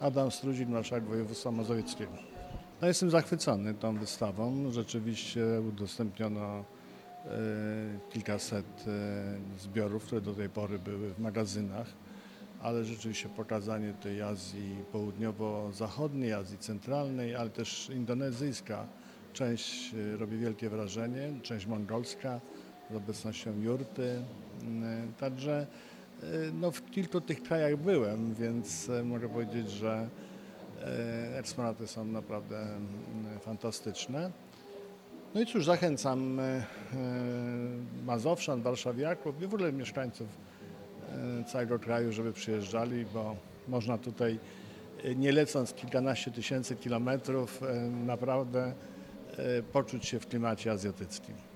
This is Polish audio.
Adam Struzik, marszałek województwa mazowieckiego. No, jestem zachwycony tą wystawą. Rzeczywiście udostępniono kilkaset zbiorów, które do tej pory były w magazynach, ale rzeczywiście pokazanie tej Azji południowo-zachodniej, Azji centralnej, ale też indonezyjska część robi wielkie wrażenie, część mongolska z obecnością jurty. Także no, w kilku tych krajach byłem, więc mogę powiedzieć, że eksponaty są naprawdę fantastyczne. No i cóż, zachęcam mazowszan, warszawiaków i w ogóle mieszkańców całego kraju, żeby przyjeżdżali, bo można tutaj, nie lecąc kilkanaście tysięcy kilometrów, naprawdę poczuć się w klimacie azjatyckim.